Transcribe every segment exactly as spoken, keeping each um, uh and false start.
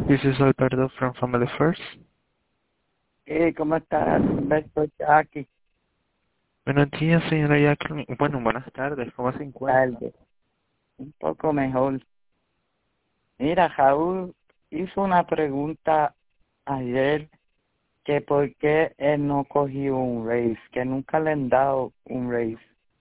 This is Alberto from Family First. Eh, ¿cómo estás, Humberto Jackie? Buenos días, señora Jacqueline. Bueno, buenas tardes. ¿Cómo se encuentra? Tarde. Un poco mejor. Mira, Raúl hizo una pregunta ayer que por qué él no cogió un raise, que nunca le han dado un raise.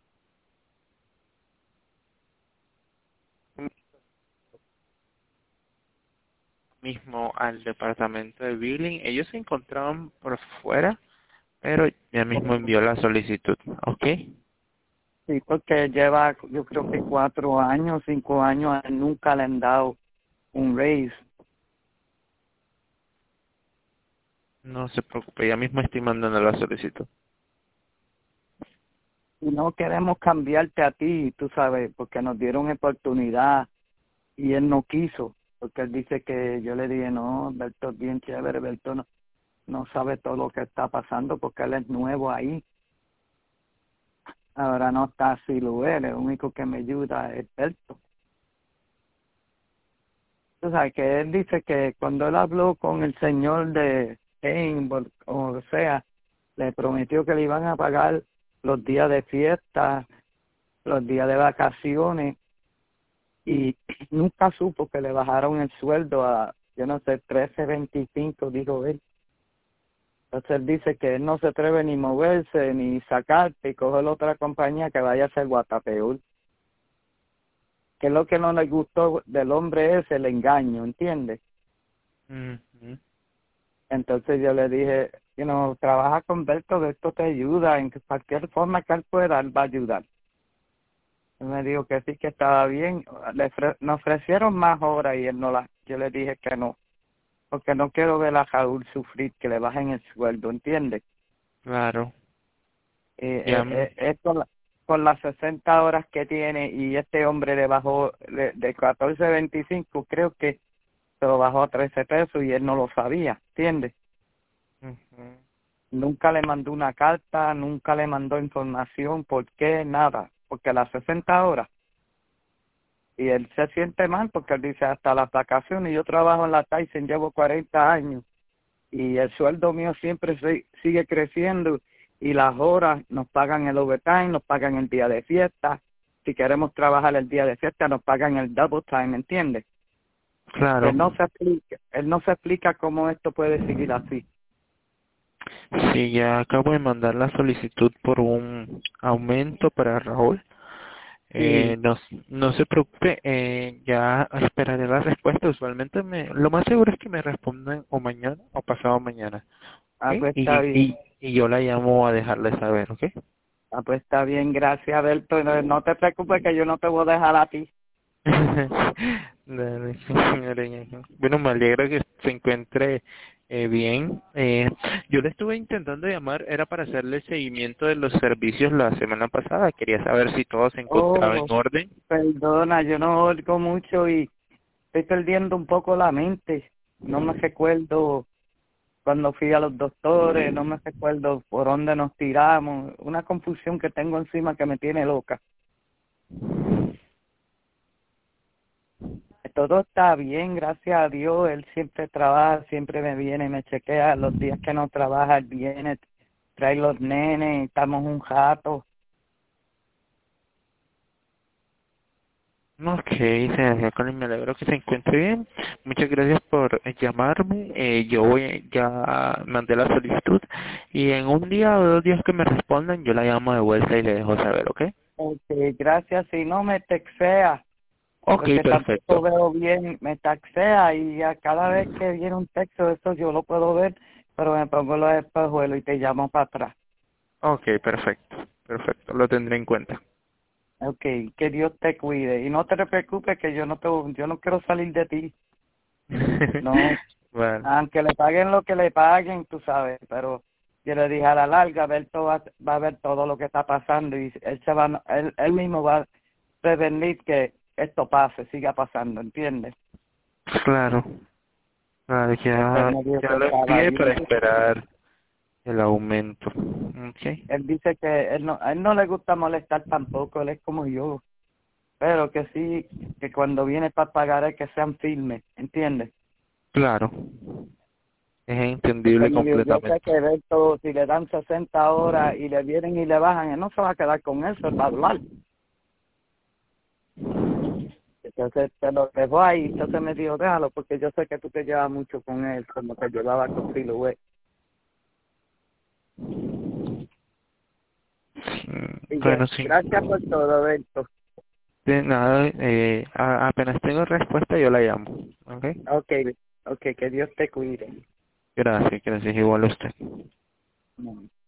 Mismo al departamento de billing. Ellos se encontraban por fuera, pero ya mismo envió la solicitud. ¿Ok? Sí, porque lleva, yo creo que cuatro años, cinco años, a él nunca le han dado un raise. No se preocupe, ya mismo estoy mandando la solicitud. Y no queremos cambiarte a ti, tú sabes, porque nos dieron oportunidad y él no quiso, porque él dice que yo le dije, no, Berto es bien chévere, Berto no, no sabe todo lo que está pasando porque él es nuevo ahí. Ahora no está así, lo él, el único que me ayuda es Berto. Tú sabes que él dice que cuando él habló con el señor de Paintball, o sea, le prometió que le iban a pagar los días de fiesta, los días de vacaciones, y nunca supo que le bajaron el sueldo a, yo no sé, trece veinticinco, dijo él. Entonces él dice que él no se atreve ni moverse, ni sacarte y coger otra compañía que vaya a ser guatapeor. Que lo que no le gustó del hombre es el engaño, ¿entiendes? Ujú. Entonces yo le dije, you know, trabaja con Berto, Berto te ayuda, en cualquier forma que él pueda, él va a ayudar. Él me dijo que sí, que estaba bien. Le ofre- nos ofrecieron más horas y él no la, yo le dije que no, porque no quiero ver a Raúl sufrir, que le bajen el sueldo, ¿entiendes? Claro. Eh, Ya, eh, m- eh, es con, la- con las sesenta horas que tiene y este hombre le bajó de, de catorce a veinticinco, creo que se lo bajó a trece pesos y él no lo sabía, ¿entiendes? ujú. Nunca le mandó una carta, nunca le mandó información, ¿por qué? Nada, porque a las sesenta horas, y él se siente mal porque él dice hasta las vacaciones, yo trabajo en la Tyson, llevo cuarenta años, y el sueldo mío siempre se- sigue creciendo, y las horas nos pagan el overtime, nos pagan el día de fiesta, si queremos trabajar el día de fiesta nos pagan el double time, ¿entiendes? Claro. Él no se explica, él no se explica cómo esto puede seguir así. Sí, ya acabo de mandar la solicitud por un aumento para Raúl. Eh, Sí, no, no se preocupe, eh, ya esperaré la respuesta. Usualmente me, lo más seguro es que me respondan o mañana o pasado mañana. ¿Ok? ah, pues está Y, bien. y, y yo la llamo a dejarle saber, ¿ok? Ah, pues está bien, gracias, Alberto. No, no te preocupes que yo no te voy a dejar a ti. Dale, señora. Bueno, me alegra que se encuentre eh, bien. Eh, yo le estuve intentando llamar, era para hacerle seguimiento de los servicios la semana pasada. Quería saber si todo se encontraba en Oh, orden. perdona, yo no oigo mucho y estoy perdiendo un poco la mente. No me recuerdo cuando fui a los doctores, no me recuerdo por dónde nos tiramos. Una confusión que tengo encima que me tiene loca. Todo está bien, gracias a Dios. Él siempre trabaja, siempre me viene, me chequea. Los días que no trabaja, él viene, trae los nenes, estamos un rato. Ok, señora Colin, me alegro que se encuentre bien. Muchas gracias por eh, llamarme. Eh, yo voy, ya mandé la solicitud y en un día o dos días que me respondan, yo la llamo de vuelta y le dejo saber, ¿ok? Este, gracias, si no me textea, Ok, porque tampoco perfecto. veo bien, me taxea y a cada vez que viene un texto, eso yo lo puedo ver, pero me pongo los espejuelos y te llamo para atrás. Ok, perfecto. Perfecto, lo tendré en cuenta. Okay, que Dios te cuide y no te preocupes que yo no te, yo no quiero salir de ti, no, Bueno, aunque le paguen lo que le paguen, tú sabes, pero yo le dije a la larga, Berto va, va a ver todo lo que está pasando y él se va, él, él mismo va a prevenir que esto pase, siga pasando, ¿entiendes? claro. Vale, Porque él ya, me dijo ya que lo estaba envié para bien. esperar el aumento. Ok. Él dice que él no, a él no le gusta molestar tampoco, él es como yo, pero que sí, que cuando viene para pagar es que sean firmes, ¿entiendes? Claro, es Porque entendible mi Dios, yo sé completamente. que Berto, si le dan sesenta horas y le vienen y le bajan, él no se va a quedar con eso, él va a hablar. Entonces te lo dejó ahí, entonces me dijo, déjalo, porque yo sé que tú te llevas mucho con él, como te llevaba con Siluet. Mm, Y yo, Bueno, sí. gracias por todo, Berto. De nada, eh, a- apenas tengo respuesta yo la llamo. ¿Ok? Ok, ok, que Dios te cuide. Gracias, gracias igual a usted. Mm.